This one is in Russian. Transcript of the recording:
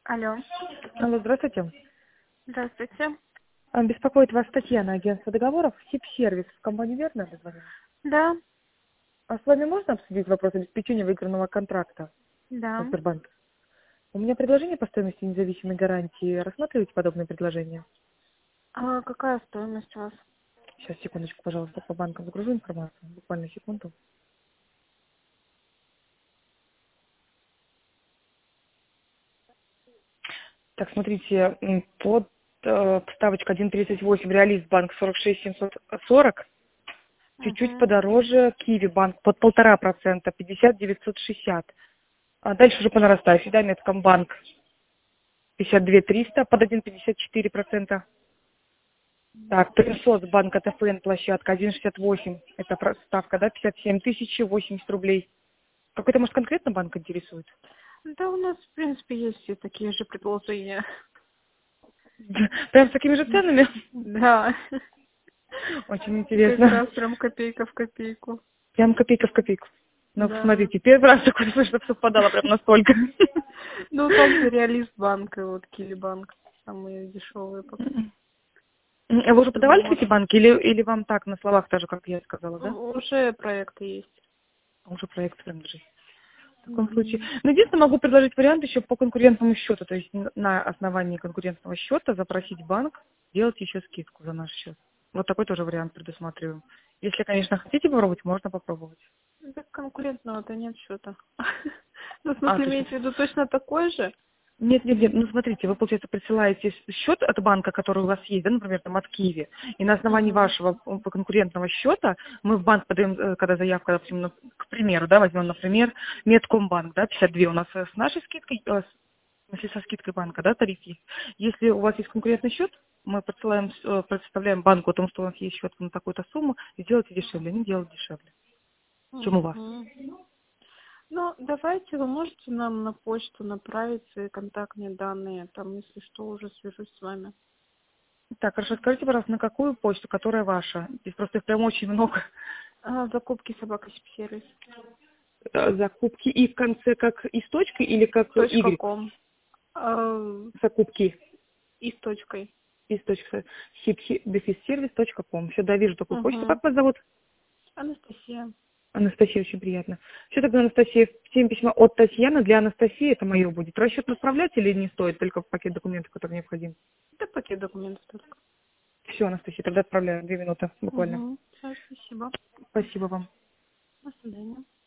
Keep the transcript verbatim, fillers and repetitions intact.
Алло, Алло, здравствуйте. здравствуйте. А, Беспокоит вас Татьяна, агентство договоров, СИП-сервис. В компанию верно дозвонила? Да, А с вами можно обсудить вопрос обеспечения выигранного контракта да. на Сбербанк? У меня предложение по стоимости независимой гарантии. Рассматриваете подобные предложения? А какая стоимость у вас? Сейчас, секундочку, пожалуйста, по банкам загружу информацию. Буквально секунду. Так, смотрите, м, под э, ставочка один тридцать восемь, Реалист банк сорок шесть семьсот сорок. Чуть-чуть Угу. подороже Киви банк под полтора процента, пятьдесят девятьсот шестьдесят. А дальше уже по нарастающей, да, Меткомбанк пятьдесят два триста под один пятьдесят четыре процента. Так, Принсос, банк АТФН, площадка один шестьдесят восемь, это про- ставка, да, пятьдесят семь тысяч восемьдесят рублей. Какой-то, может, конкретно банк интересует? Да, у нас, в принципе, есть и такие же предложения. Прям с такими же ценами? Да. Очень Как интересно. раз прям копейка в копейку. Прям копейка в копейку. Ну, Да. смотрите, первый раз такое слышу, чтобы совпадало прям настолько. Ну, также Реалист банк и вот Киви банк. Самые дешевые пока. А вы уже подавали в Вот. эти банки или, или вам так, на словах, даже, как я сказала, да? У- Уже проекты есть. Уже проект принадлежит. В таком случае. Мгм. Ну, единственное, могу предложить вариант еще по конкурентному счету. То есть н- на основании конкурентного счета запросить банк, делать еще скидку за наш счет. Вот такой тоже вариант предусматриваем. Если, конечно, хотите попробовать, можно попробовать. Так конкурентного-то нет счета. Ну, в А, смысле, то есть имеете в виду точно такой же? нет, нет, нет, ну смотрите, вы, получается, присылаете счет от банка, который у вас есть, да, например, там от Киви, и на основании Угу. вашего м, конкурентного счета мы в банк подаем, э, когда заявка, допустим, ну, к примеру, да, возьмем, например, Меткомбанк, да, пятьдесят два у нас э, с нашей скидкой, э, с- если со скидкой банка, да, тариф есть. Если у вас есть конкурентный счет, мы подсылаем, э, представляем банку о том, что у нас есть счет на такую-то сумму, и сделайте дешевле, они делают дешевле, чем у вас. Угу. Ну, давайте вы можете нам на почту направить свои контактные данные, там, если что, уже свяжусь с вами. Так, хорошо, скажите, пожалуйста, на какую почту, которая ваша? Здесь просто их прям очень много. А, закупки собака сервис. Э, закупки и в конце как и с точкой или как Точка Y? ком. А, Закупки и с точкой. и с точкой сибхи-сервис точка ком. Все, да, вижу такую почту. Угу. Как вас зовут? Анастасия. Анастасия, очень приятно. Все, тогда, Анастасия, всем письма от Татьяны для Анастасии, это мое будет. Расчет направлять или не стоит, только пакет документов, который необходим? Это пакет документов только. Все, Анастасия, тогда отправляю. Две минуты буквально. Угу. Все, спасибо. Спасибо вам. До свидания.